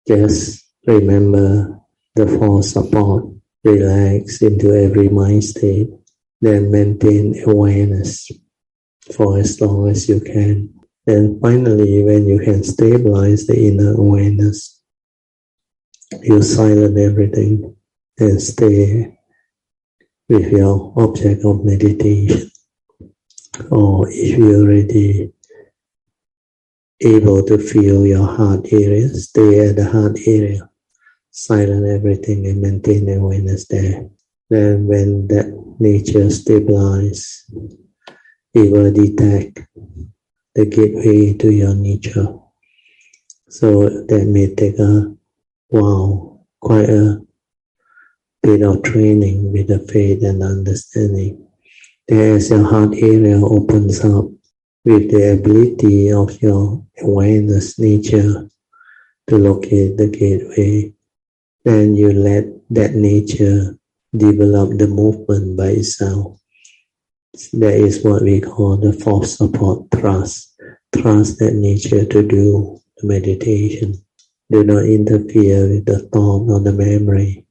Just remember the four support. Relax into every mind state. Then maintain awareness for as long as you can. And finally, when you can stabilize the inner awareness, you silence everything and stay with your object of meditation. Or if you're already able to feel your heart area, stay at the heart area. Silence everything and maintain awareness there. Then when that nature stabilizes, it will detect the gateway to your nature. So that may take a while, quite a bit of training with the faith and understanding. As your heart area opens up with the ability of your awareness nature to locate the gateway, then you let that nature develop the movement by itself. That is what we call the fourth support, trust. Trust that nature to do the meditation. Do not interfere with the thought or the memory.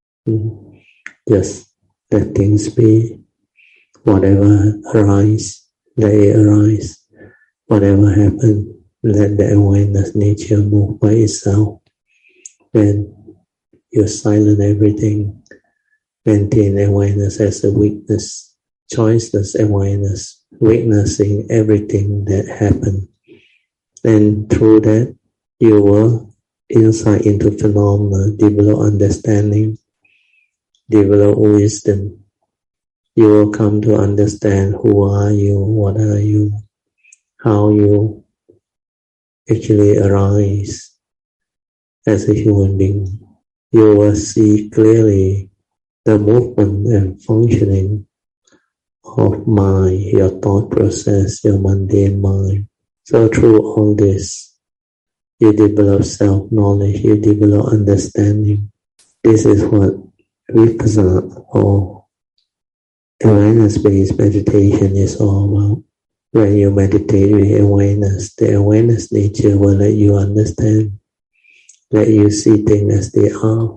Just let things be. Whatever arises, let it arise. Whatever happens, let the awareness nature move by itself. Then you silence everything. Maintain awareness as a witness, choiceless awareness, witnessing everything that happened. And through that, you will insight into phenomena, develop understanding, develop wisdom. You will come to understand who are you, what are you, how you actually arise as a human being. You will see clearly the movement and functioning of mind, your thought process, your mundane mind. So through all this, you develop self-knowledge, you develop understanding. This is what Vipassana or awareness-based meditation is all about. When you meditate with awareness, the awareness nature will let you understand, let you see things as they are.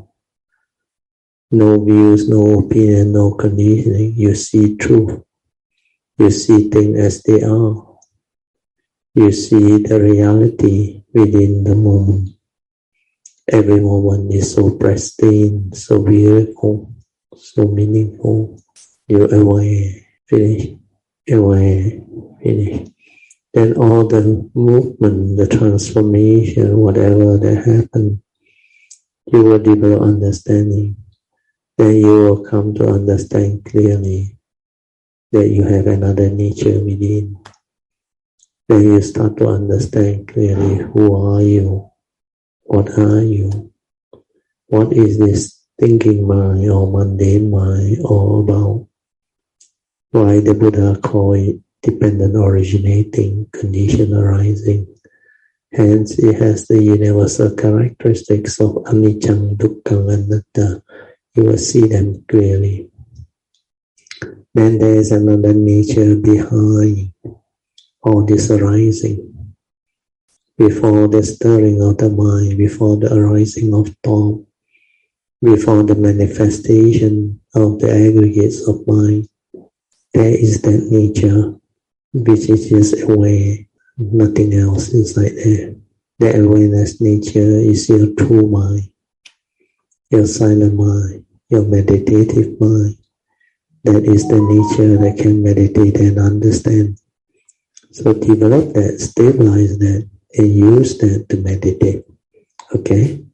No views, no opinion, no conditioning. You see truth. You see things as they are. You see the reality within the moment. Every moment is so pristine, so beautiful, so meaningful. You're aware, finish, aware, finish. Then all the movement, the transformation, whatever that happened, you will develop understanding. Then you will come to understand clearly that you have another nature within. Then you start to understand clearly who are you, what are you, what is this thinking mind or mundane mind all about. Why the Buddha called it dependent originating, condition arising. Hence, it has the universal characteristics of anicca, dukkha, anatta. You will see them clearly. Then there is another nature behind all this arising. Before the stirring of the mind, before the arising of thought, before the manifestation of the aggregates of mind, there is that nature which is just aware, nothing else inside there. The awareness nature is your true mind, your silent mind, your meditative mind. That is the nature that can meditate and understand. So develop that, stabilize that, and use that to meditate. Okay?